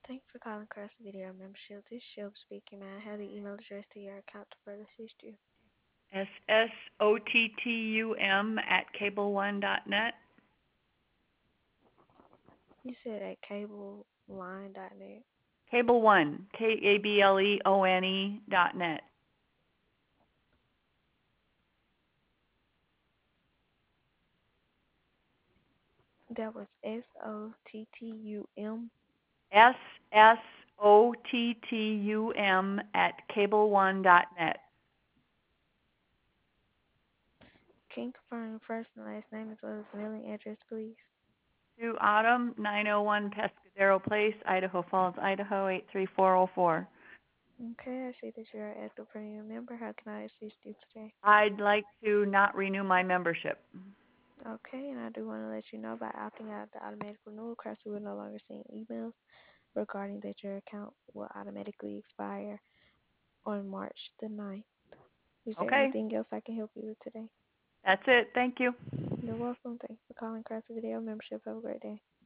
Thanks for calling Crest Video Membership. This is Shelby speaking. May I have the email address to your account to further assist you? SSOTTUM@cableone.net. You said at cableline.net. Cable One, KABLEONE.net. That was SOTTUM. SSOTTUM@cableone.net. Can you confirm your first and last name as well as mailing address, please? To Autumn, 901 Pescadero Place, Idaho Falls, Idaho 83404. Okay, I see that you're an active premium member. How can I assist you today? I'd like to not renew my membership. Okay, and I do want to let you know by opting out of the automatic renewal, Crest will no longer send emails regarding that your account will automatically expire on March the 9th. Is there Okay, anything else I can help you with today? that's it. Thank you. You're welcome. Thanks for calling Crafty Video Membership. Have a great day.